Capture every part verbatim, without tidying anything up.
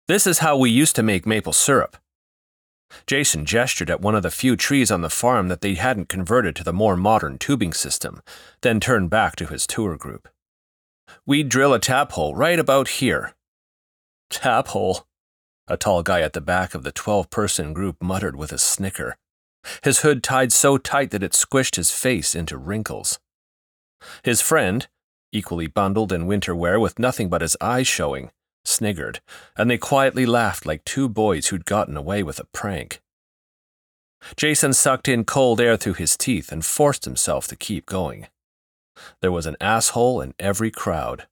This is how we used to make maple syrup." Jason gestured at one of the few trees on the farm that they hadn't converted to the more modern tubing system, then turned back to his tour group. "We'd drill a tap hole right about here." "Tap hole," a tall guy at the back of the twelve-person group muttered with a snicker, his hood tied so tight that it squished his face into wrinkles. His friend, equally bundled in winter wear with nothing but his eyes showing, sniggered, and they quietly laughed like two boys who'd gotten away with a prank. Jason sucked in cold air through his teeth and forced himself to keep going. There was an asshole in every crowd.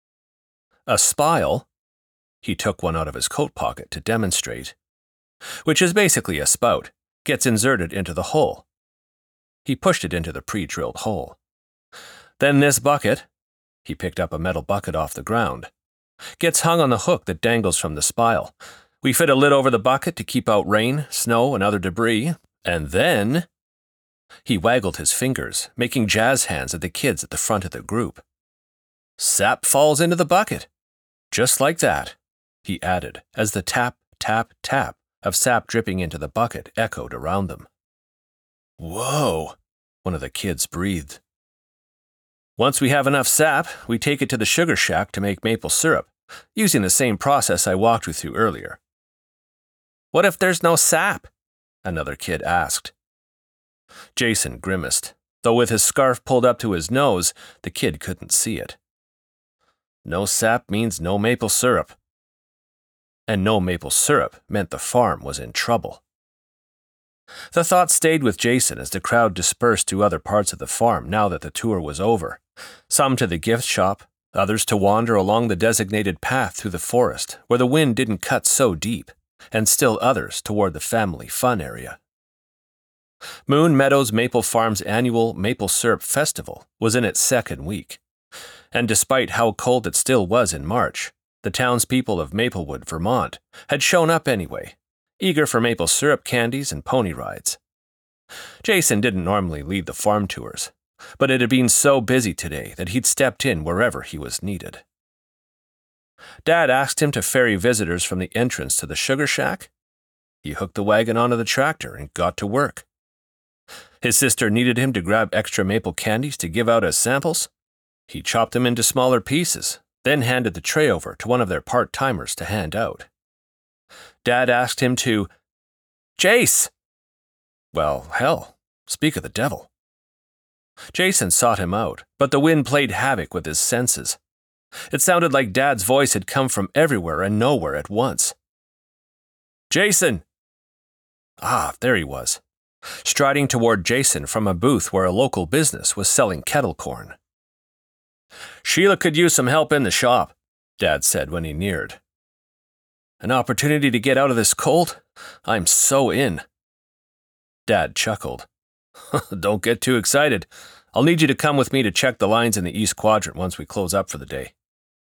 A spile, he took one out of his coat pocket to demonstrate, which is basically a spout, gets inserted into the hole. He pushed it into the pre-drilled hole. Then this bucket, he picked up a metal bucket off the ground, gets hung on the hook that dangles from the spile. We fit a lid over the bucket to keep out rain, snow, and other debris, and then... He waggled his fingers, making jazz hands at the kids at the front of the group. "Sap falls into the bucket. Just like that," he added, as the tap, tap, tap of sap dripping into the bucket echoed around them. "Whoa," one of the kids breathed. "Once we have enough sap, we take it to the sugar shack to make maple syrup, using the same process I walked you through earlier." "What if there's no sap?" another kid asked. Jason grimaced, though with his scarf pulled up to his nose, the kid couldn't see it. No sap means no maple syrup. And no maple syrup meant the farm was in trouble. The thought stayed with Jason as the crowd dispersed to other parts of the farm now that the tour was over, some to the gift shop, others to wander along the designated path through the forest where the wind didn't cut so deep, and still others toward the family fun area. Moon Meadows Maple Farm's annual Maple Syrup Festival was in its second week, and despite how cold it still was in March, the townspeople of Maplewood, Vermont, had shown up anyway, eager for maple syrup candies and pony rides. Jason didn't normally lead the farm tours, but it had been so busy today that he'd stepped in wherever he was needed. Dad asked him to ferry visitors from the entrance to the sugar shack. He hooked the wagon onto the tractor and got to work. His sister needed him to grab extra maple candies to give out as samples. He chopped them into smaller pieces, then handed the tray over to one of their part-timers to hand out. Dad asked him to, "Jace!" Well, hell, speak of the devil. Jason sought him out, but the wind played havoc with his senses. It sounded like Dad's voice had come from everywhere and nowhere at once. "Jason!" Ah, there he was, striding toward Jason from a booth where a local business was selling kettle corn. "Sheila could use some help in the shop," Dad said when he neared. "An opportunity to get out of this cold? I'm so in." Dad chuckled. "Don't get too excited. I'll need you to come with me to check the lines in the East Quadrant once we close up for the day."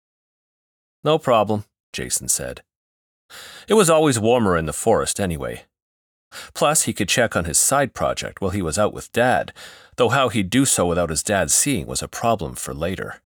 "No problem," Jason said. It was always warmer in the forest anyway. Plus, he could check on his side project while he was out with Dad, though how he'd do so without his dad seeing was a problem for later.